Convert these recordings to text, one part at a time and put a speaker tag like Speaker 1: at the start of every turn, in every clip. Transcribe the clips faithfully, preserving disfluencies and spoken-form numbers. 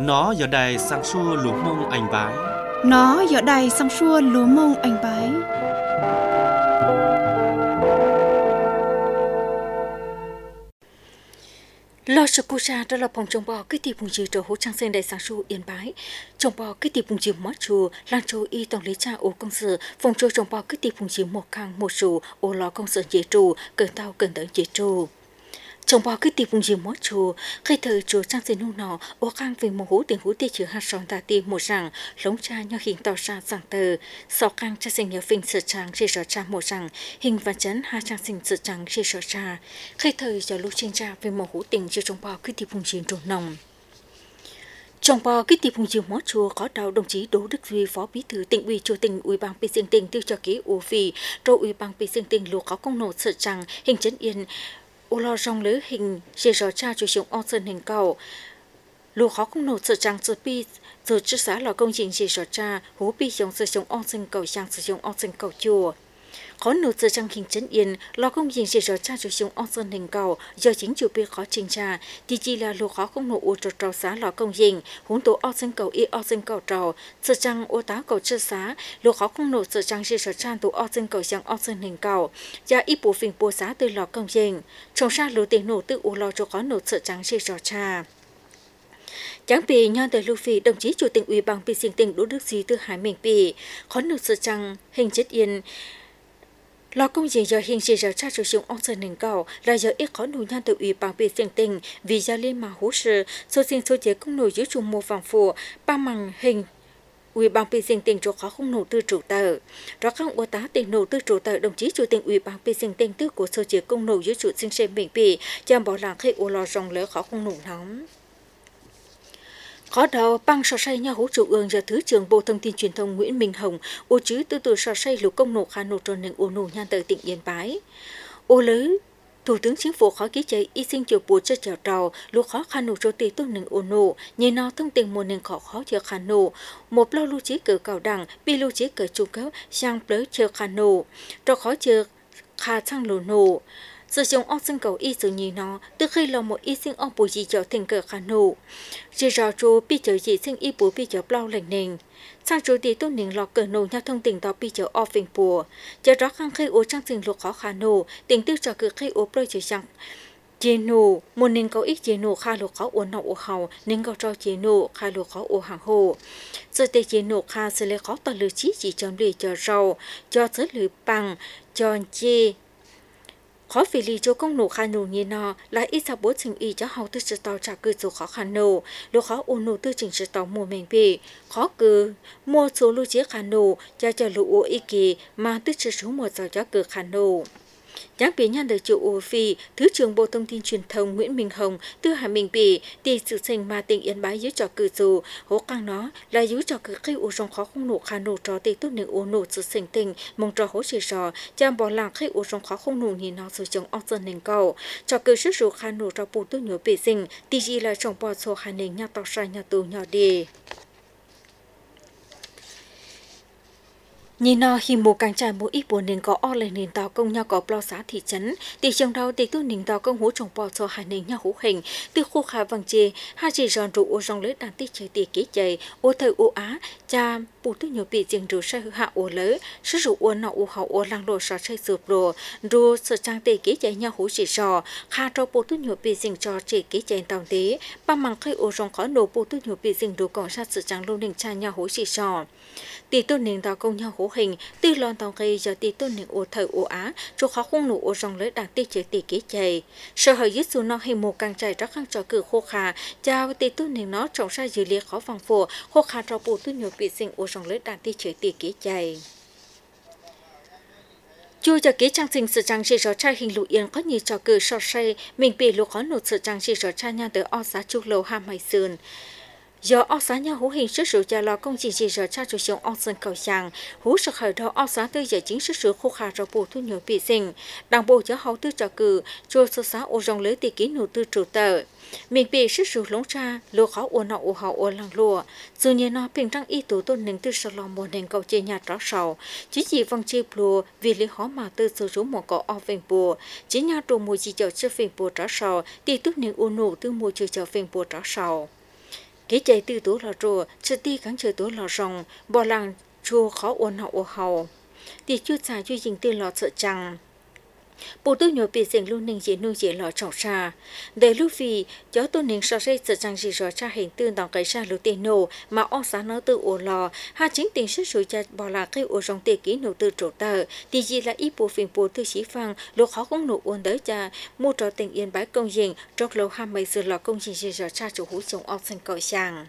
Speaker 1: Nó giờ đây sang xua lúa mông anh bái.
Speaker 2: Nó giờ đây sang xua lúa mông anh bái.
Speaker 3: Lo sự cụ cha đó là phòng trồng bò cái tỷ bùng chì trở hỗ trang sen đại sáng su yên bái trồng bò cái tỷ bùng chì mót chùa lang châu y tổng lý cha ô công sự phòng trồng trồng bò cái tỷ bùng chì một khang một sù ô lò công sự dễ trù cờ tao cần tới dễ trù trồng bò cái tỷ bùng chì mót chùa khi thời chùa trang sen nung nọ ô khang về một hú tiền hú tiền chữ hạt sòn tà ti một rằng lống cha nhau hình tàu sa rằng tờ sọ khang cha sinh nhớ phình sự trang chỉ sợ cha một rằng hình và chấn hai trang sinh sự trang chỉ sợ cha khi thời giờ lúc sinh cha về một hú tiền chữ trồng bò cái tỷ bùng chì trồng nồng trồng bò cái tỷ bùng chì mót chùa có đầu đồng chí Đỗ Đức Duy phó bí thư tỉnh ủy chủ tỉnh ủy ban Pi Sinh Tỉnh tiêu cho ký ủ phì rồi ủy ban Pi Sinh Tỉnh lục có công nổ sự trang hình chấn yên ô lo rong lưới hình dễ rõ cha chủ dụng ô sơn hình cầu lù khó không nổ sự trang sự pi rồi trước xã là công trình dễ rõ cha hú pi dùng sử dụng ô sơn cầu sang sử dụng ô sơn cầu chùa khó nổ sự trang hình chấn yên lo công trình dễ rõ cha chủ dụng ô sơn hình cầu do chính chủ pi khó trình tra thì chỉ là lù khó không nổ ô trò trò xã là công trình huống tổ ô sơn cầu y ô sơn cầu trò sự trang ô tá cầu trước xã lù khó không nổ sự trang dễ rõ cha tổ ô sơn cầu sang ô sơn hình cầu gia ít bộ phim bộ xã từ lò công trình trong ra lù tiền nổ tự ô lo cho khó nổ sự trang dễ rõ cha chẳng bị nhân từ lưu phi đồng chí chủ tịch ủy ban Pi Sinh Tỉnh Đỗ Đức Duy từ Hải Minh Pi khó nổ sự trang hình chất yên lo công trình giờ hình chỉ giờ cha sử dụng ông sơn hình cầu là giờ ít khó nổi nhân từ ủy ban Pi Sinh Tỉnh vì gia liên mà hỗ trợ số sinh số chế công nổi dưới chung một vòng phủ ba màn hình ủy ban Pi Sinh Tỉnh cho khó không nổ tư chủ tờ đó các ô tá tiền nổ tư chủ tờ đồng chí chủ tịch ủy ban Pi Sinh Tỉnh tư của số chế công nổi dưới chủ sinh sinh bình bị chăm bỏ làng khi ô lo rong lỡ khó không nổ nóng có đầu băng sò say nhau hỗ trợ ương giờ thứ trưởng Bộ Thông tin Truyền thông Nguyễn Minh Hồng ô chứ từ từ sò say lục công nổ khả nổ tròn nền ô nổ nhan tới tỉnh Yên Bái ô lớn Thủ tướng Chính phủ khó ký chạy y sinh chiều bùa cho chào trào lục khó khả nổ cho tì tốt nền ô nổ nhìn nó thông tin một nền khó khó chờ khả nổ một lâu lưu trí cờ cầu đẳng bi lưu trí cờ trung cấp sang tới chờ khả nổ cho khó chờ khả sang lồ nổ sử dụng ong sinh cầu y sử nhì nó từ khi là một y sinh ong bùi gì cho thành cờ khả nổ chỉ rõ chú bị chờ gì sinh y bùi bị chờ bao lạnh nền sang chú thì tôn nền lọ cờ nổ nhau thông tình đó bị chờ o phình bùa chờ đó khăng khi ô trang sinh lục khó khả nổ tình tư cho cứ khi ô bơi chờ rằng chế nổ một nền cầu ít chế nổ khai lục khó ô nọ ô hào nên cầu cho chế nổ khai lục khó ô hàng hồ giờ tê chế nổ khai sẽ lấy khó tờ lử chí chỉ chấm lì chờ rau cho sớ lử bằng cho chê khó vì lý cho công nổ khả nổ như nó là ít sao bố trình ý cho hậu tư sự tàu trả cư số khó khả nổ lúc khó ôn nổ tư trình sự tàu mùa mình bị khó cư mua số lưu chế khả nổ cho cho lũ ô ý kỳ mà tư sự số một giờ cho cư khả nổ Nhắc biến nhân đời chủ ô phi, Thứ trưởng Bộ Thông tin Truyền thông Nguyễn Minh Hồng từ Hà Minh Bỉ tỷ sự sinh mà tỉnh Yên Bái dưới trò cử dù, hố càng nó là dưới trò cử khi ô rong khó không nổ khả nổ trò tỷ tốt nửa ô nổ sự sinh tình, mong trò hố chỉ trò, chạm bỏ làng khi ô rong khó không nổ nhìn nó sử dụng ốc dân nền cầu, trò cử sức rủ khả nổ trò bù tốt nhớ bể sinh, tỷ gì là trong bỏ số hà nền nhà tàu xa nhà tù nhỏ đi. Nhìn nó khi một càng trải mỗi ít buồn nên có o lên nền tàu công nhau có bao xã thị trấn thì trong đó thì tôi nền tàu công hỗ trồng bò cho hai nền nhau hữu hình từ khu khá vàng chê hai chỉ giòn rượu ô rong lấy đàn tích chơi tì ký chạy ô thời ô á cha bù tôi nhiều bị riêng rượu say hạ ô lấy sử dụng ô nọ ô hậu ô lăng đồ sọ say sụp đồ rồi sợ trang tì ký chạy nhau hữu chỉ sò khá cho bù tôi nhiều bị riêng cho chỉ ký chạy tàu tế ba măng khi ô rong khó nổ bù tôi nhiều bị riêng đồ còn sát sự trang luôn nền cha nhau hữu chỉ sò tỷ tôi nền tàu công nhau hữu hình từ lon tàu gây giờ tỷ tôi nền ô thời ô á cho khó không nổ ô rong lấy đàn tích chơi tì ký chạy sở hữu dưới số nó hình một càng chạy rất khăn cho cử khô khá chào tỷ tôi nền nó trồng ra dữ liệu khó vòng phổ khô khá cho bù tôi nhiều bị riêng ô rong lấy đàn tích chơi tì ký chạy Chú cho kế trang sinh sự trang sĩ rõ trai hình lụ yên có nhiều trò cử so say mình bị lụ khó nổ sự trang sĩ rõ trai nha tới o giá chúc lầu ham mày sườn do o giá nhau hữu hình sức sử cho lo công trình gì rõ tra chủ dụng o sơn cầu sàng hữu sự khởi đầu o giá tư giờ chính sức sử khô khá rồi bù thu nhiều bị sinh đảng bộ cho hậu tư trò cử cho số xã ô rong lấy tỷ ký nổ tư chủ tờ mình bị sức sử lống tra lô khó ô nọ ô hậu ô lăng lùa dù như nó bình răng y tố tôn nền tư sơ lò mùa nền cầu chê nhà tró sầu chỉ chỉ văng chê lùa vì lý khó mà tư sử dụng một cỏ o vệnh bùa chỉ nhà trù mùi chỉ chở chơ vệnh bùa tró sầu tỷ tốt nền ô nổ tư mùi chở chở vệnh bùa tró sầu cái chạy từ tố lò trồ chỉ ti cắn chờ tố lò rồng bỏ làng chua khó ôn hậu ô hậu thì chưa xài chưa dình từ lò sợ chẳng bộ tư nhồi bị diện luôn ninh dễ nuôi dễ lò trọng xa để lúc vì cháu tôi ninh so dây sợ chẳng gì rõ cha hình tương đòn cái xa lưu tiền nổ mà ông xã nó từ ổ lò ha chính tình sức sủi chặt bỏ là cái ổ rong tê ký nổ từ trổ tờ thì gì là ít bộ phim bộ tư sĩ phăng lúc khó cũng nổ ôn đới cha mua trò tình yên bái công dình trọc lâu ham mấy giờ lò công dình gì rõ cha chủ hú chồng ông sinh cõi sang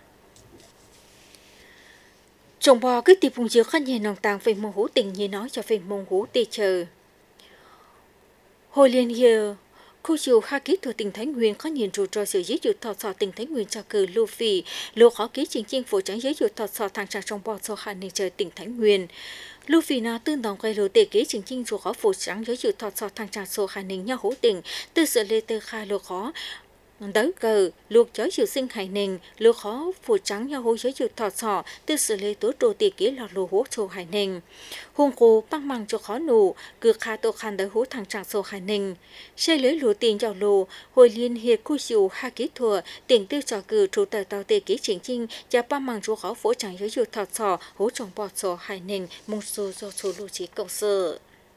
Speaker 3: chồng bò cứ tìm vùng chiếu khăn nhìn nòng tàng về mông hú tình như nói cho về mông hú tê chờ hồi liên hiệp cô chiều ha ký thừa tỉnh Thái Nguyên có nhìn trụ trò sự giới dụ thọ sọ tỉnh Thái Nguyên cho cử lưu phì lưu khó ký chính chính phủ trắng giới dụ thọ sọ thằng trà trong bò so hà ninh trời tỉnh Thái Nguyên lưu phì nào tương đồng gây lô tệ ký chính chính dù khó phủ trắng giới dụ thọ sọ thằng trà so hà ninh nhau hữu tỉnh từ sự lê tơ khai lưu khó đới cờ luộc chói chiều sinh hải ninh lưu khó phủ trắng nhau hữu giới dụ thọ sọ từ sự lê tố đồ tệ ký lọt lô hố châu hải ninh hùng cố băng măng cho khó nụ cứ khá tổ khăn đới hú thằng trạng sổ hải ninh xe lưới lúa tiền vào lô hồi liên hiệp khu chiều ha ký thừa tiền tư trò cử chủ tờ tàu tê ký chính trinh và băng măng cho khó phổ chẳng giới dụ thọ sọ hú trồng bọt sổ hải ninh mong số do số lưu trí cộng sự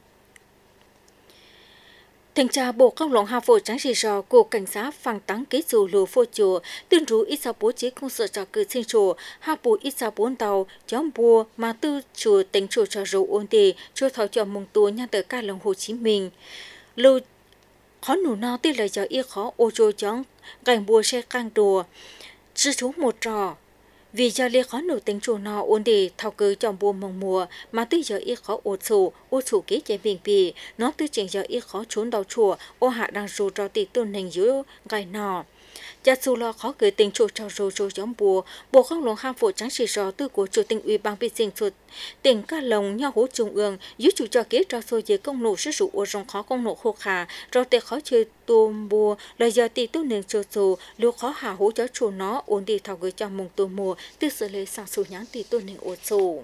Speaker 3: Thanh tra Bộ Công lòng Hà Phổ trắng chỉ rõ của cảnh sát phang tăng ký dù lùa phô chùa, tuyên rú ít sao bố trí công sở trò cử sinh chùa, hà bố ít sao bốn tàu, chống bùa mà tư chùa tính chùa trò rủ ôn tì, chùa thảo cho mong tùa nhà tờ ca lòng Hồ Chí Minh. Lưu khó nụ nào tư lời cho y khó ô chùa chống, gành bùa xe căng đùa, chứ chú một trò. Vì do lê khó nổi tính chùa nọ ôn đề thao cử trong buôn mong mùa mà tư giờ y khó ổ chủ, ổ chủ kế chế bình bì, nó tư trình giờ y khó trốn đầu chùa, ô hạ đang rù cho tỷ tôn hình dưới gai nọ. Cha dù lo khó gửi tình chủ cho rù rù giống bùa, Bộ Công lòng Hà Phổ trắng chỉ rõ tư của chủ tình ủy ban bị sinh thuật. Tỉnh ca lồng nhau hỗ trung ương, dưới chủ cho kế cho xô dưới công nụ sử dụng ô rong khó công nụ khô khả, rồi tệ khó chơi tùm bùa, là giờ tỷ tốt nền cho dù, lưu khó hạ hỗ cho chủ nó, ổn đi thảo gửi cho mong tùm mùa, tư xử lý sang xu nhãn tỷ tốt nền ô dù.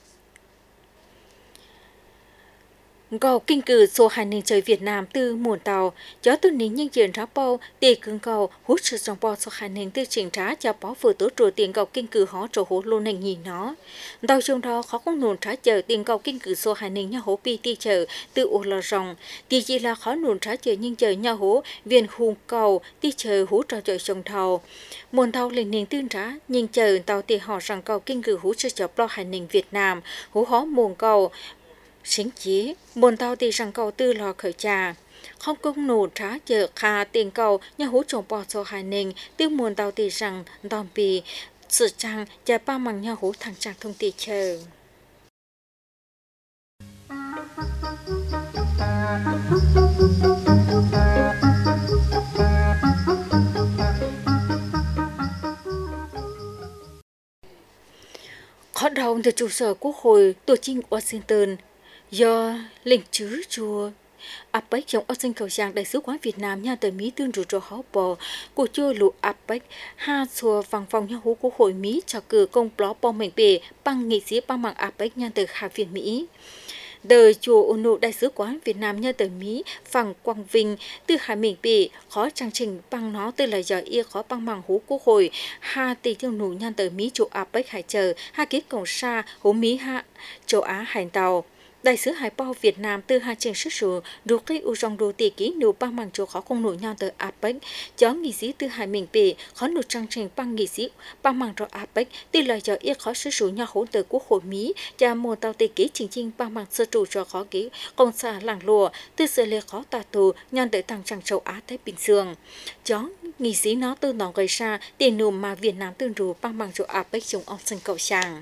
Speaker 3: Gầu kinh cử số hai ninh trời Việt Nam từ muôn tàu, gió từ nín nhân diện rá bao, tì cưng cầu, hút sự dòng bò số hai ninh từ trình trá cho bó vừa tố trùa tiền gầu kinh cử họ trổ hốt lô nành nhìn nó. Đào trong đó khó không nôn trá chờ tiền gầu kinh cử số hai ninh nhau hố pi ti chờ từ ô lò rồng, tì chỉ là khó nôn trá chờ nhưng chờ nhau hố viên hùng cầu ti chờ hú trò trời sông thầu. Muôn tàu lên ninh tương trá, nhưng chờ tàu tì họ rằng cầu kinh cử hú sự chọc lo hai ninh Việt Nam, hú hó muôn cầu, chính chí, buồn tàu thì rằng cầu tư lò khởi trà. Không công nổ trá chợ khá tiền cầu nhà hú trồng bò cho hai ninh, tiêu muôn tàu thì rằng đòn bì, sự trang và ba măng nhà hú thằng trang thông tì chờ. Khó đầu từ trụ sở Quốc hội tổ chinh Washington do lệnh chứ chùa APEC trong Austin cầu giang đại sứ quán Việt Nam nhà tới Mỹ tương rủ rỗ háo bò của chùa lụ APEC ha chùa văn phòng nhà hú Quốc hội Mỹ cho cử công bó bom mệnh bề bằng nghị sĩ bằng mạng APEC nhà tới Hạ viện Mỹ. Đời chùa ôn nụ đại sứ quán Việt Nam nhà tới Mỹ phẳng Quang Vinh từ Hải Mình bị khó trang trình bằng nó từ lời giờ y khó bằng mạng hú Quốc hội ha tỷ tiêu nụ nhà tới Mỹ chùa APEC hải chờ ha kết cổng xa hú Mỹ hạ châu Á hành tàu. Đại sứ Hải Bao Việt Nam từ hai trên xuất sử đủ cây u rong đồ tỷ ký nụ bằng bằng chỗ khó công nổi nhau từ APEC cho nghị sĩ từ Hải Mình bị khó nụ trang trình bằng nghị sĩ bằng bằng cho APEC từ lời cho ít khó xuất sử nhau hỗ từ Quốc hội Mỹ và một tàu tỷ ký chính chính bằng bằng sơ trụ cho khó ký công xã làng lùa từ sự lệ khó tà tù nhân tới thằng trăng châu Á Thái Bình Dương cho nghị sĩ nó từ nó gây ra tiền nụ mà Việt Nam tương rủ bằng bằng cho APEC trong ông sinh cầu sang.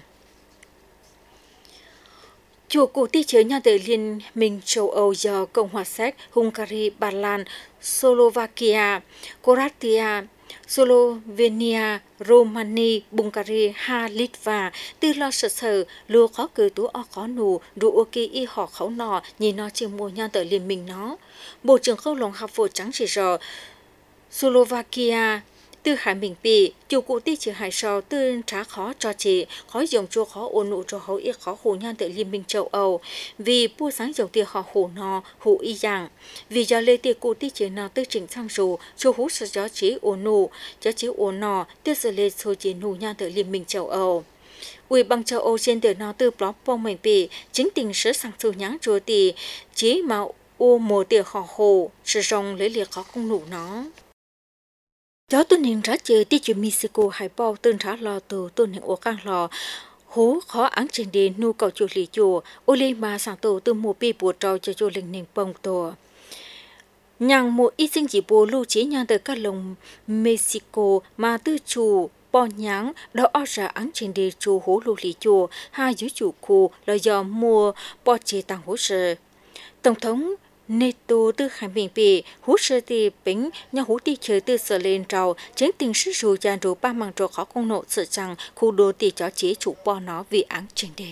Speaker 3: Chùa cụ ti chế nhà tới Liên minh châu Âu do Cộng hòa Séc, Hungary, Ba Lan, Slovakia, Croatia, Slovenia, Romania, Bulgaria, Ha, Litva, từ lo sợ sợ, lùa khó cử tú o khó nụ, đủ ok y họ khẩu nọ, nhìn nó chừng mùa nhà tới liên minh nó. Bộ trưởng Khâu Lòng Hà Phổ trắng chỉ rõ, Slovakia, từ hải mình bị chủ cụ ti chỉ hải sau từ trả khó cho chị khó dùng cho khó ôn nụ cho hậu ít khó hồ nhan tại liên minh châu Âu vì buôn sáng dòng tiền họ hồ nọ hồ y dạng vì giờ lê tiền cụ ti chỉ nào từ chỉnh sang dù cho hú sự gió chỉ ôn nụ cho chỉ ôn nọ từ giờ lê số chỉ nụ nhan tại liên minh châu Âu Ủy ban châu Âu trên đời nó từ blog phong mình bị chính tình sử sang su nhãn chùa tỷ chỉ mà ô mùa tiệc họ hồ sử dụng lấy liệt khó công nụ nó gió tuần hình ra chơi tí chuyện Mexico hải bao tuần ra lò từ tuần hình ô càng lò hố khó án trên đền nu cầu chùa lì chùa ô lê mà sang tổ từ mùa pi bùa trâu cho chùa linh nền bông tổ nhàng một ít sinh chỉ bùa lưu trí nhàng từ các lồng Mexico mà tư chủ bò nháng đó ở ra án trên đền chùa hố lưu lì chùa hai dưới chủ khu là do mua bò chế tăng hỗ trợ tổng thống Neto từ hải bình bị hú sơ tì bính nhà hú tì chơi từ sở lên trào chính tình sư dù dàn rủ ba mạng trò khó công nộ sợ rằng khu đô tì chó chế chủ bò nó vì án trên đề.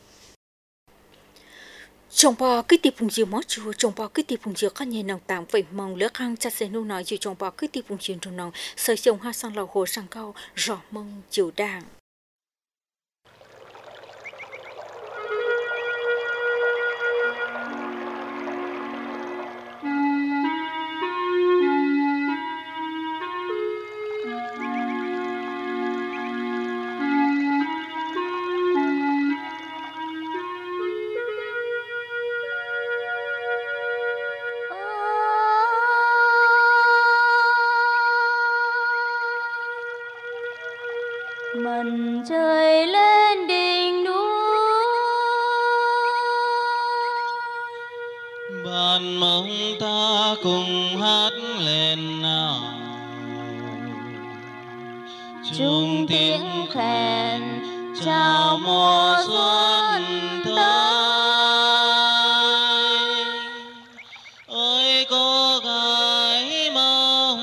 Speaker 3: Trong bò cái tì phùng diều mó chùa, trong bò cái tì phùng diều các nhà nông tảng vậy mong lỡ khang chặt xe nô nói dù trong bò cái tì phùng diều trong nông sở dòng hoa sang lầu hồ sang cao rõ mong chiều đàng.
Speaker 4: Mình chơi lên đỉnh núi
Speaker 5: ban mong ta cùng hát lên nào chung tiếng khen chào mùa xuân tới ơi cô gái mong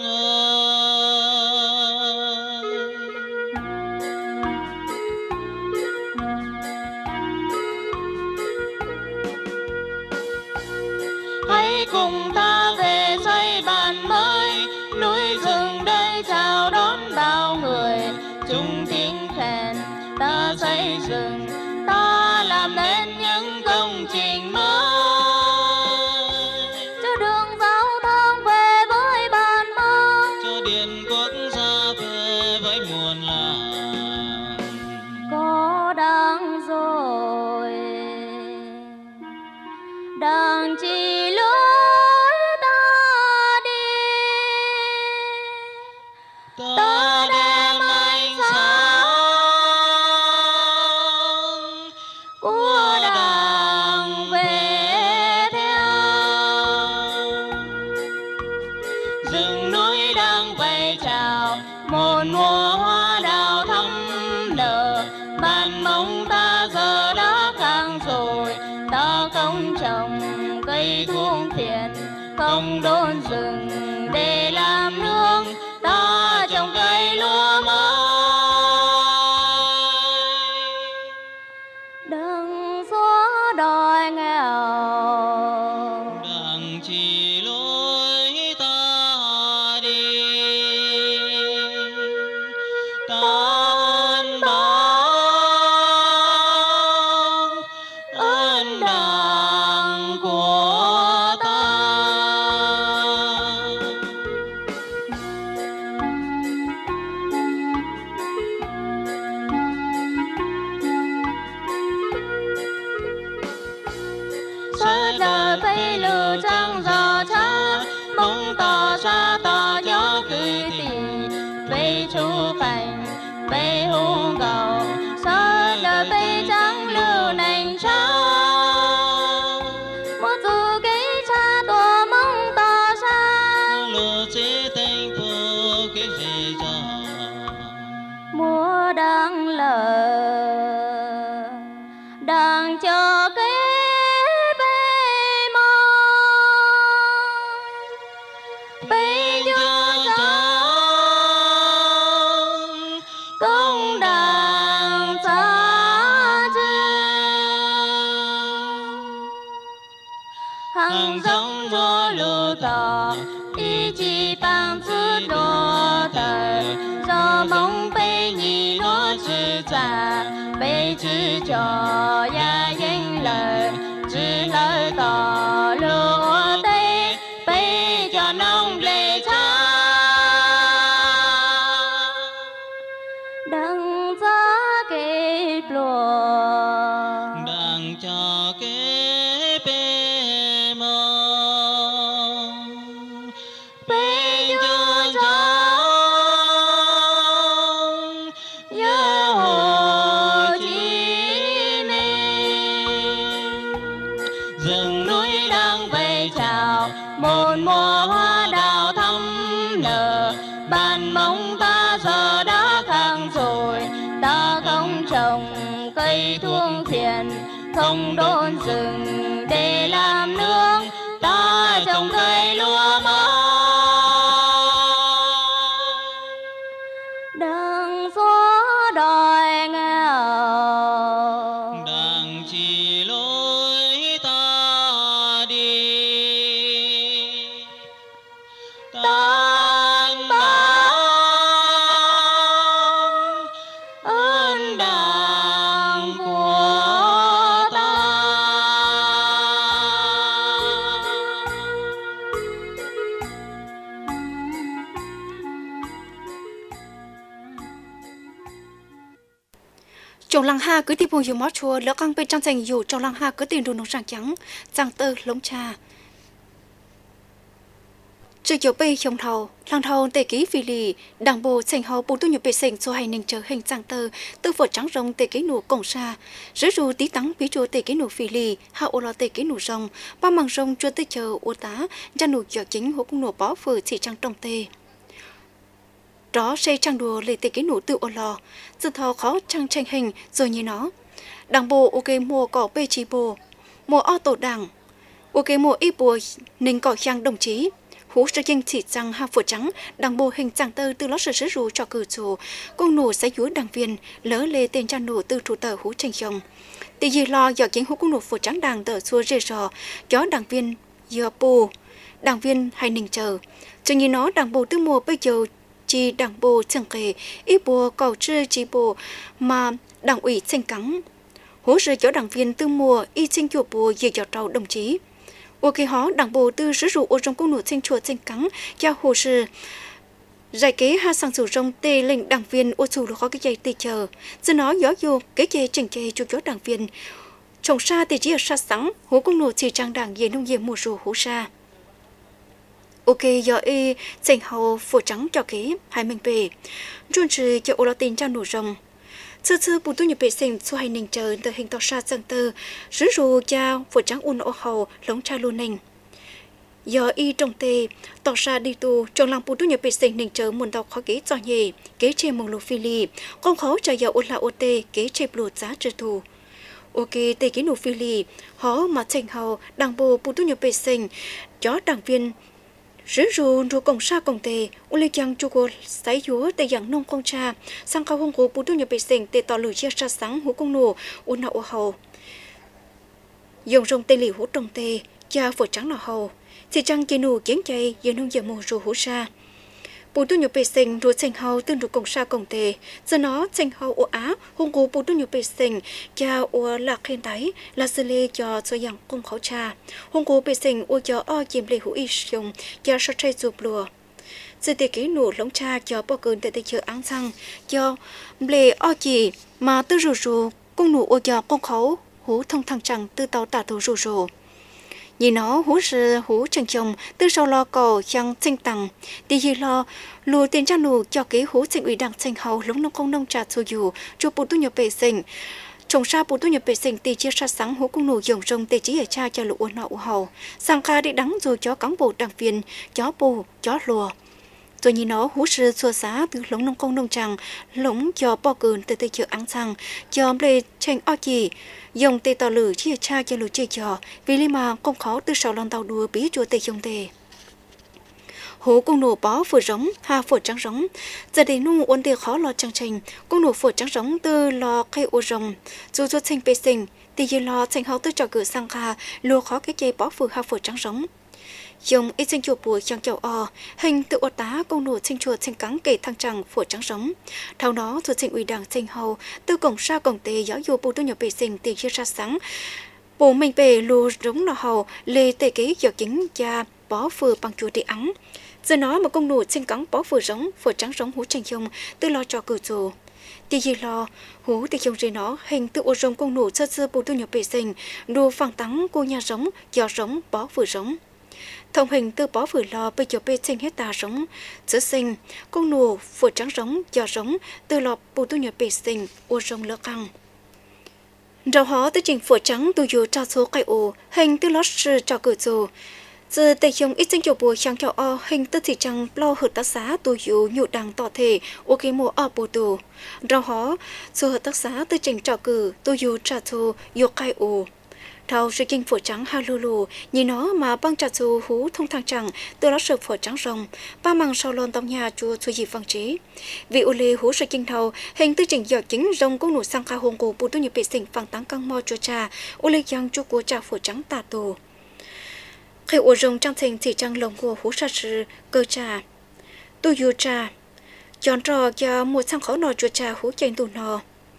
Speaker 5: hãy cùng ta về xây bàn mới núi rừng đây chào đón bao người chung tiếng khen ta xây dựng ta làm nên những công trình mới
Speaker 4: cho đường giao thông về với bàn mong
Speaker 5: cho điện quốc gia về với muôn làng
Speaker 4: có đáng rồi đang chỉ lối ta đi
Speaker 5: ta đem ánh sáng
Speaker 4: của đảng về theo
Speaker 5: rừng núi đang vẫy chào một mùa hoa đào thắm nở ban mong ta giờ đã khang rồi
Speaker 4: ta không trồng cây thuốc phiện không đốn rừng để làm nương ta trồng cây lúa mới đừng xóa đói nghèo
Speaker 5: đặng chỉ lối ta đi tan bóng ơn đàng của ta.
Speaker 4: suốt đời phải lựa trăng gió cha mong tỏ ra tỏ gió cười tình về chu cảnh về hùng cầu suốt đời phải trắng lưu nành cha một dù cái cha tổ mong tỏ ra
Speaker 5: Lúa chế thành phố cái gì cho
Speaker 4: mùa đang lờ đang cho cái công đảng xa hàng giống mùa lũ tỏ ý chí bằng 浪子多的，做梦被你落之在，被知觉也赢了，只了到落地，被叫弄泪茶。đừng gió kịp lùa
Speaker 5: đừng cho kế bê mơ bê cho chồng nhớ hồ chí minh rừng núi đang về chào một mùa hoa đào thắm nở bàn mong ta giờ đã khang rồi ta không trồng cây thuông phiền không đốn rừng để làm nương ta trồng cây lúa mới
Speaker 4: đừng gió đòi nghèo
Speaker 5: đừng chỉ lối ta đi tan bão ơn đàng của ta.
Speaker 2: Trong làng ha cứ tìm vùng dù mó chùa lỡ căng bên trong thành dù trong làng ha cứ tìm đồ nông sản trắng giang tơ lống trà chưa chiều bay trong thầu làng thầu tề ký phi lì đảng bộ thành hậu bù tu nhiều bề sành số hay nền chờ hình giang tơ tư phật trắng rồng tề ký nụ cổng xa rứ rù tí tắng bí chùa tề ký nụ phi lì hạ ô lo tề ký nụ rồng ba măng rồng chua tê chờ ô tá ra nụ giọt chính hố cung nụ bó phở chỉ trăng trong tề đó xây trang đùa lấy tề ký nụ tự ô lò từ thầu khó trăng tranh hình rồi như nó đảng bộ ok mua cỏ bê chi bồ mua o tổ đảng ok mua y bùa ninh cỏ khang đồng chí hú sơ danh chỉ rằng ha phở trắng đảng bộ hình giang tơ từ lót sơ sứ rù cho cử chủ công nổ sẽ dúa đảng viên lỡ lê tên cha nổ từ thủ tờ hú tranh chồng tỷ gì lo giờ chính hú công nổ phở trắng đảng tờ xua rê rò gió đảng viên giờ bù đảng viên hay ninh chờ cho như nó đảng bộ tư mùa bây giờ chỉ đảng bộ chẳng kể ít bùa cầu chư chỉ bộ mà đảng ủy tranh cắn hỗ trợ cho đảng viên tư mùa y tranh chùa bùa dì dạo trâu đồng chí ô kỳ hó đảng bộ tư sử dụng ô trong công nụ tranh chùa tranh cắn cho hồ sơ giải kế ha sang sử dụng tê lệnh đảng viên ô chủ có cái dây tê chờ giờ nó gió vô cái dây chỉnh chê cho gió đảng viên trồng sa tê chỉ ở sa sắng hố công nụ chỉ trang đảng về nông nghiệp mùa rù hố sa ok giờ y tranh hậu phổ trắng cho kế hai mình về run trừ cho ô lo tin cho nụ rồng sơ sơ bùn tu nhập vệ sinh số hai nền trời từ hình to sa dân tơ rứ rù cha phổ trắng un ô hầu lóng cha luôn nền giờ y trong tê tỏ ra đi tu trong làng bùn tu nhập vệ sinh nền trời muốn đọc khó kế cho nhề kế chê mông lô phi lì con khó chờ giờ ôn là ô tê kế chê bột giá trừ thù ok tê kế nụ phi lì hó mà thành hầu đảng bộ bùn tu nhập vệ sinh chó đảng viên rứ rù rù cổng sa cổng tề u lê chang chu cô sấy dúa tề dạng nông công cha sang cao hông cố bù tu nhập bề sình tề tỏ lử chia sa sáng hú công nổ u nạo hầu dùng rong tề lì hú trồng tề cha phở trắng nọ hầu thì trăng chê nụ kiến chay giờ nông giờ mùa rù hú sa bù tu nhập bề sình rù thành hầu tương rù cổng sa cổng tề giờ nó thành hầu u á hông cố bù tu nhập bề sình cha u lạc khen tái là sơ lê cho cho dạng công khẩu cha hông cố bề sình u cho o chìm lê hú y dùng cho sa chay chụp lùa sự tiệc kỹ nụ lóng cha cho bao cơn tại chợ áng xăng cho lê o chỉ mà tư rù rù công nụ u cho công khẩu hú thông thăng chẳng tư tàu tả thủ rù rù nhìn nó hú sư hú chẳng chồng từ sau lo cầu chẳng tranh tặng đi gì lo lùa tiền cha nụ cho kế hú sinh ủy đảng tranh hậu lúng nông công nông trà xô dù cho bù tu nhập bề sinh trồng sa bù tu nhập bề sinh tì chia sa sáng hú công nụ dòng rồng tì chỉ ở cha cho lũ nọ hậu sang ca đi đắng rồi cho cán bộ đảng viên chó bù chó lùa rồi nhìn nó hú sư xua xá từ lúng nông công nông tràng lúng cho bao cơn từ từ chợ áng xăng cho lê tranh o chỉ dùng tê tỏ lử chia cha cho lũ chơi trò vì lý mà không khó từ sau lần tàu đua bí chùa tê dùng tê hố công nổ bó phở rống ha phở trắng rống giờ để nu ôn tê khó lo trăng trình công nổ phở trắng rống từ lo cây ô rồng dù cho sinh bê sinh thì giờ lo thành hậu từ trò cửa sang kha lùa khó cái chơi bó phở ha phở trắng rống dùng ít sinh chùa bùa trong chậu o hình tự ô tá công nụ sinh chùa sinh cắn kể thăng trăng phổ trắng sống thao nó thuộc sinh ủy đảng sinh hầu từ cổng sa cổng tề giáo dù bù tu nhập bề sinh tiền chia ra sáng bố mình về lù rống nọ hầu lê tề kế giờ chính cha bó phừ bằng chùa để ắng giờ nó mà công nụ sinh cắn bó phừ giống phổ trắng sống hú tranh dùng từ lo cho cử dù thì gì lo hú thì dùng gì nó hình tự ô rồng công nụ sơ sơ bù tu nhập bề sinh đùa phẳng tắng cô nhà giống giò giống bó phừ giống thông hình từ bó vừa lo bây giờ bê sinh hết tà sống giữa sinh con nụ vừa trắng giống giò giống từ lọ bù tu nhập bê sinh ô rồng lỡ căng đầu họ tới trình phở trắng tu dù trao số cây ổ hình từ lót sư cho cử dù giờ tây dùng ít sinh chỗ bùa sang cho o hình từ thị trăng lo hợp tác xã tu dù nhụ đằng tỏ thể ô cái mùa ở bù tù đầu họ số hợp tác xã tới trình trò cử tu dù trao số dù cây ổ thao sự kinh phổ trắng ha lù lù nhìn nó mà băng trà chú hú thông thang trắng từ đó sự phổ trắng rồng ba măng sau lon tông nhà chùa chùa gì văn trí vị u lê hú sự kinh thầu hình tư trình giọt chính rồng cũng nụ sang kha hồng cổ bù tu nhập bể sinh phẳng tăng căng mò chùa trà u lê giang chùa của trà phổ trắng tà tù khi u rồng trang thành chỉ trang lồng của hú sa sư cơ trà tu yu trà chọn trò cho một sang khó nọ chùa trà hú chèn tù nọ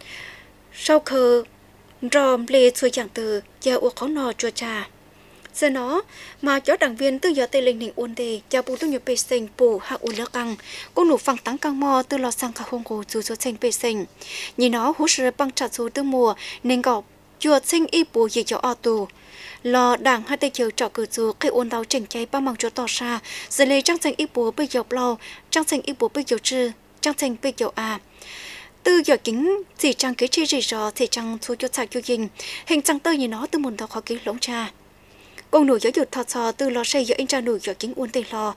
Speaker 2: sau khờ ròm lê xuôi chẳng từ giờ u khó nọ chùa trà giờ nó mà cho đảng viên từ giờ tây linh ninh ôn đề cho bù tu nhập bê sinh bù hạ u lơ căng cô nụ phẳng tăng căng mò từ lò sang cả hông cổ dù cho sinh bê sinh nhìn nó hú sơ băng chặt số từ mùa nên gọp chùa sinh y bù gì cho o tù lò đảng hai tay chờ trọ cử dù khi ôn đào chỉnh cháy ba măng cho tỏ xa giờ lê trang sinh y bù bây giờ lâu trang sinh y bù bây giờ chư trang sinh bây giờ à từ giờ kính chỉ trang kế chi gì rõ thì trang số cho sạc cho dình hình trang tơ như nó từ một tàu khó ký lỗng trà công nụ giáo dục thọ sò từ lò xây giờ in trang nụ giờ kính uốn tây lò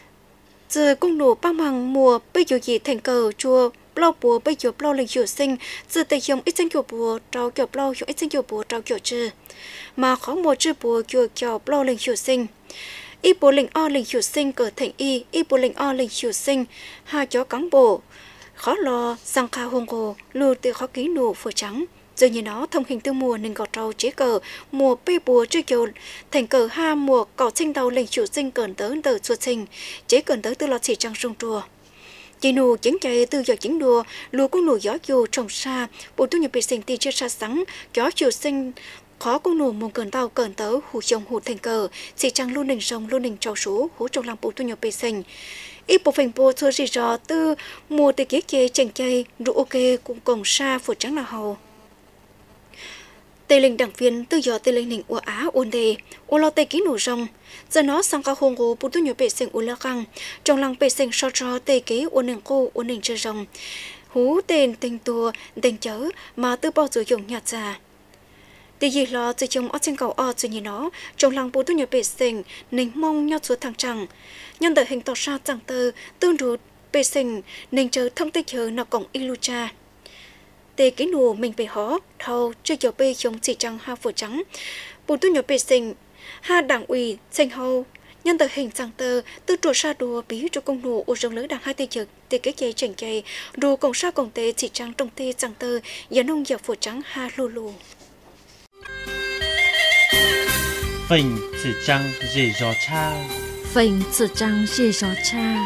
Speaker 2: giờ công nụ băng bằng mùa bây giờ gì thành cờ chùa bao bùa bây giờ bao lịch sử sinh giờ tây dùng ít sinh chùa bùa trao kiểu bao dùng ít sinh chùa bùa trao kiểu chư mà khó một chư bùa chùa kiểu bao lịch sử sinh y bùa lịch o lịch sử sinh cờ thành y y bùa lịch o lịch sử sinh hai chó cán bộ khó lo sang kha hông cổ lù từ khó ký nụ phở trắng giờ như nó thông hình từ mùa nên gọt rau chế cờ mùa bê bùa chưa kiểu thành cờ ha mùa cỏ sinh đầu lịch chủ sinh cờn tớ tờ suốt sinh chế cờn tớ từ lọt chỉ trăng sông chùa chỉ nụ chính chạy từ giờ chính đùa lùa cũng nụ gió dù trồng xa bộ tu nhập bị sinh ti chưa xa sáng gió chiều sinh khó cũng nụ một cờn tàu cờn tớ hủ chồng hủ thành cờ chỉ trăng luôn đình sông luôn đình trâu số hủ trong làng bộ tu nhập bị sinh ít bộ phim bộ thua gì rõ từ mùa từ kế chế chèn chay rượu ok cũng còn xa phổ trắng là hầu tây linh đảng viên từ giờ tây linh ninh ua á ôn đề ua lo tây ký nổ rong giờ nó sang cả hông gỗ bút tu nhiều bể sinh ua la căng trong làng bể sinh so cho tây ký ua nền cô ua nền chơi rong hú tên tên tua tên chớ mà từ bao giờ dùng nhạt ra tây gì lo từ trong ở trên cầu ở từ như nó trong làng bút tu nhiều bể sinh ninh mong nhát xuống thằng trăng nhân đời hình tỏ ra chẳng tơ tương đối bề sinh nên chờ thông tích chờ nó còn ilucha tê cái nụ mình bề hó thâu chưa chờ bề chống chỉ trăng ha phổ trắng bù tu nhỏ bề sinh ha đảng ủy sinh hầu nhân đời hình chẳng tơ tư trùa sa đùa bí cho công nụ ô rồng lớn đảng hai tê chờ tê cái chế chỉnh chạy đùa còn sa còn tê chỉ trăng trong tê chẳng tơ giá nông giờ phổ trắng ha lù lù
Speaker 1: phình chỉ trăng gì gió cha
Speaker 3: phình chỉ trăng gì gió cha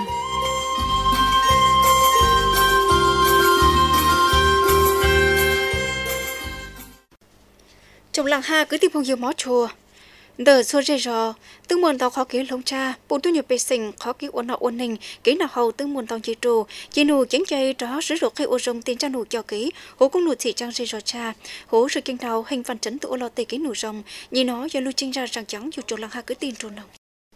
Speaker 2: trong làng ha cứ tìm phong nhiều mó chùa đờ xua dây rò tương muôn tàu khó ký lông cha bộ tu nhập bề sinh khó ký ôn nọ ôn ninh kỹ nào hầu tương muôn tàu chỉ trù chỉ nụ chén chay đó sử dụng khi ô rồng tiền trang nụ cho ký hố cũng nụ chỉ trang dây rò cha hố sự kinh thảo hình văn chấn tự ô lo tây ký nụ rồng nhìn nó do lưu trinh ra rằng trắng dù trong làng ha cứ tin trồn đồng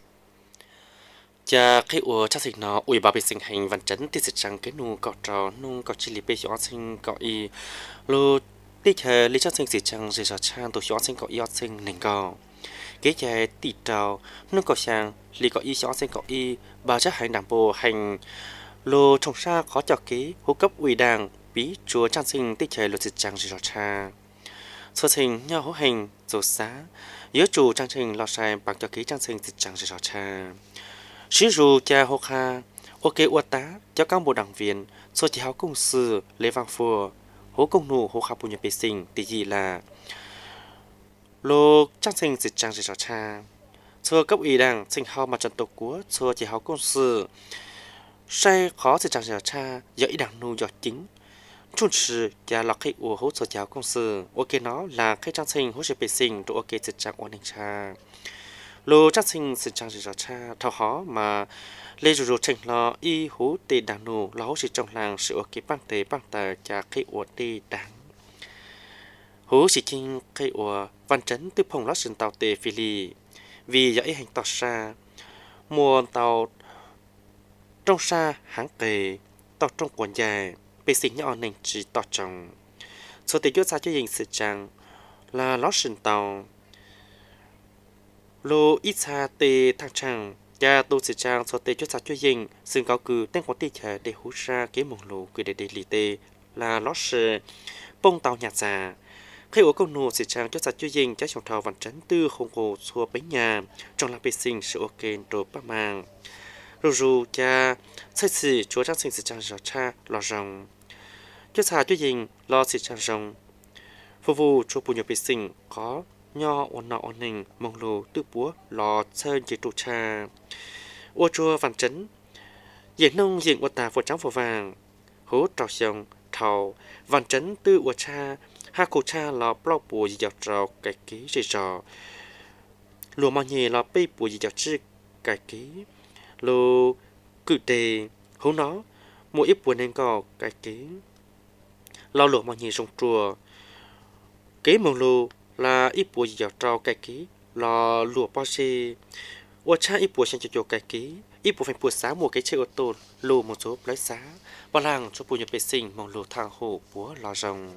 Speaker 1: cha khi ủa cha dịch nó ủi bà bị sinh hành văn chấn thì sẽ chẳng cái nụ cọ trò nụ cọ chỉ lì bê cho sinh cọ y lô tí chờ lý cho sinh sẽ chẳng dây rò cha tổ cho sinh cọ y sinh nền cọ cái chạy tỉ trào nụ cọ sang lì cọ y cho sinh cọ y bà chắc hành đảng bộ hành lô trồng xa khó cho ký hô cấp ủy đảng bí chúa trang sinh tí chờ lô sẽ chẳng dây rò cha sơ sinh nhau hô hành dầu xá nhớ chủ trang sinh lo sai bằng cho ký trang sinh sẽ chẳng dây rò cha sử dụng cha hô kha ok uất tá cho các bộ đảng viên số chỉ học công sư lê văn phù hố công nụ hô kha bùn nhập bê sinh tỷ gì là lô trang sinh dịch trang dịch cha xua cấp ủy đảng sinh hào mặt trận tổ quốc xua chỉ hào công sự sai khó sự chẳng giờ cha giờ ý đảng nu giờ chính trung sự và là khi ủa hỗ trợ giáo công sự ok nó là khi trang sinh hỗ trợ vệ sinh rồi ok sự chẳng ổn định cha lô trang sinh sự chẳng giờ cha thao khó mà lê rồi rồi trình lo y hỗ tệ đảng nu là hỗ trợ trong làng sự ok bằng tế bằng tờ và khi ủa tê đảng hỗ sĩ kinh khi ủa văn chấn từ phòng lót sườn tàu tê phi lì vì giờ ý hành tàu xa mùa tàu trong xa hãng kề tàu trong quần dài bề sinh nhỏ nền chỉ tàu trồng số tiền cho cho hình sự chẳng là lót sườn tàu lô ít xa tê thang chẳng và tu sự trang số tiền cho cho hình xương cáo cử tên có tiền chờ để hút ra cái mông lô cứ để để lì tê là lót sườn bông tàu nhạt già khi ở công nô sự trang cho cho hình trái trồng thảo văn chấn tư không có xua bánh nhà trong là bề sinh sự ok đồ ba mang rồi rồi cha xây sự chúa trang sinh sự trang rõ cha lo rồng cho xà cho hình lo sự trang rồng phục vụ cho bùn nhập bề sinh có nho ôn nọ ôn nình mong lô tư búa lo sơn chế trụ cha ô chua văn chấn diện nông diện ô tà phổ trắng phổ vàng hố trò sông thầu văn chấn tư ô cha ha cô cha là bao bùa dọc trào cái ký gì trò lùa mà nhẹ là bay bùa dọc chứ cái ký lùa cự đề hố nó mỗi ít bùa nên có cái ký lo lùa mà nhẹ trong chùa kế mong lùa là ít bùa dọc trào cái ký là lùa bao xe ô cha ít bùa sang cho cái ký ít bùa phải bùa xá một cái chơi ô tô lùa một số lấy xá bao làng cho bùa nhập vệ sinh mong lùa thang hồ búa lò rồng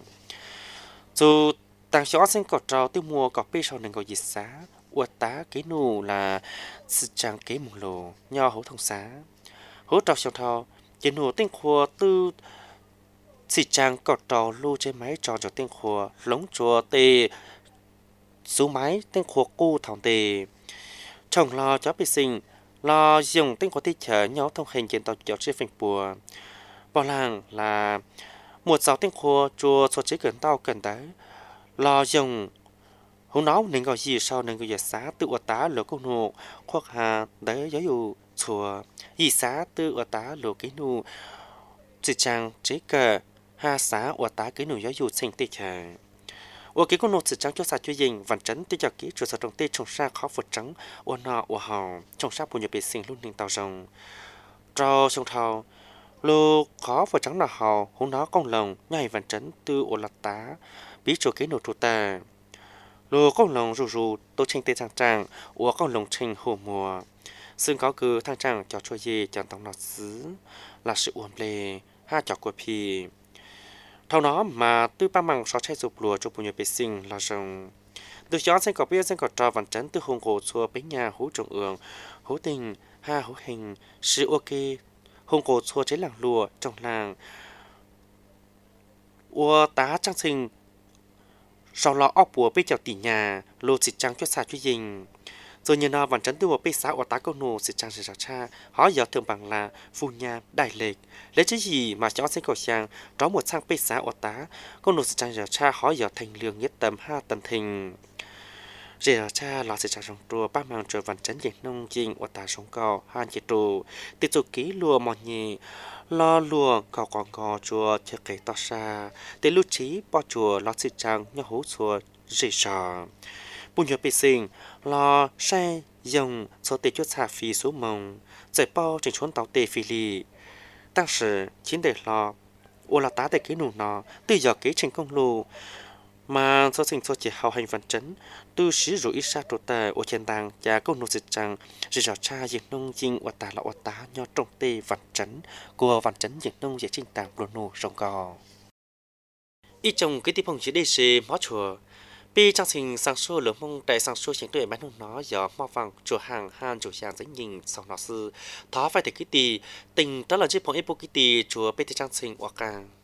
Speaker 1: dù tăng xóa sinh cọt trào tiêu mua cọt bê sau nền cầu dịch xá ua tá kế nù là sự trang kế mùng lồ nho hấu thông xá hấu trào xong thao chế nù tinh khua tư sự trang cọt trào lưu trên máy trò cho tinh khua lống chùa tê số máy tinh khua cu thòng tê chồng lo chó bê sinh lo dùng tinh khua tí chở nhau thông hình trên tàu chở trên phình bùa bao làng là một sáu tiếng khô chùa số chế gần tao gần tới lo dùng hôm đó nên gọi gì sau nên gọi giờ xá tự ở tá lửa công nụ khoác hà đấy giáo dụ chùa gì xá tự ở tá lửa cái nụ chỉ trang chế cờ ha xá ở tá cái nụ giáo dụ sinh tê chờ ở cái công nụ chỉ trang cho sa cho dình vạn chấn tê cho cái chùa sa trong tê trồng sa khó vượt trắng ở nọ ở hòn trồng sa bùn nhập bể sinh luôn nên tàu rồng cho sông thao lô khó và trắng là hào hôm đó công lòng nhảy vạn trấn tư ổ lạt tá bí chỗ kế nổ trụ tà lô công lòng rù rù tô tranh tê trang trang ổ công lòng tranh hồ mùa xương có cứ thang trang cho cho dê chẳng tông nọt xứ là sự uổng lề ha cho của pì thao nó mà tư ba măng so chạy sụp lùa cho bùn nhờ bê sinh là rồng từ chó xanh cỏ bia xanh cỏ trò vạn trấn từ hùng cổ xua bánh nhà hú trồng ương hú tình ha hú hình sự ok hùng cổ xua chế làng lùa trong làng ua tá trang sinh sau đó ốc bùa bê chào tỉ nhà lô xịt trang cho xa cho dình rồi như nào vẫn chấn tư bê xã ua tá câu nô xịt trang sẽ cha họ giờ thường bằng là phu nhà đại lệch lấy chứ gì mà cho sinh cầu sang đó một sang bê xã ua tá câu nô xịt trang sẽ cha họ giờ thành lương nhất tầm ha tầm thình giờ cha là xịt trang trong trùa ba mang trời vẫn chấn dịch nông dình ua tá sống cao han chế trù tiếp tục ký lùa mòn nhì lo lùa cò cò cò chùa chơi kể to xa để lưu trí bỏ chùa lo xịt trang nhau hú chùa dễ sò bùn nhớ bê sinh lo xe dùng số tiền cho xả phí số mông giải bao trên chuốn tàu tê phi lì当时chính để lo ô là tá để cái nụ nó từ giờ kế trình công lù mà số sinh số chỉ hào hành vận chấn từ sử dụng ít sát trổ tờ ở trên đàng và công nụ dịch trang rồi rõ cha diện nông dinh ở tà là ở tá nhau trong tê vận chấn của vận chấn diện nông dễ trình tàng lô nụ rồng gò ít trong cái tiếp phong chỉ đây sẽ mót chùa bi trang sinh sang số lượng mong đại sang số hiện tuổi bán hùng nó giờ mò vàng chùa hàng han chùa hàng dẫn nhìn sau nó sư thó phải thể cái tì tình đó là chiếc phong ép cái tì chùa bê trang sinh hoặc càng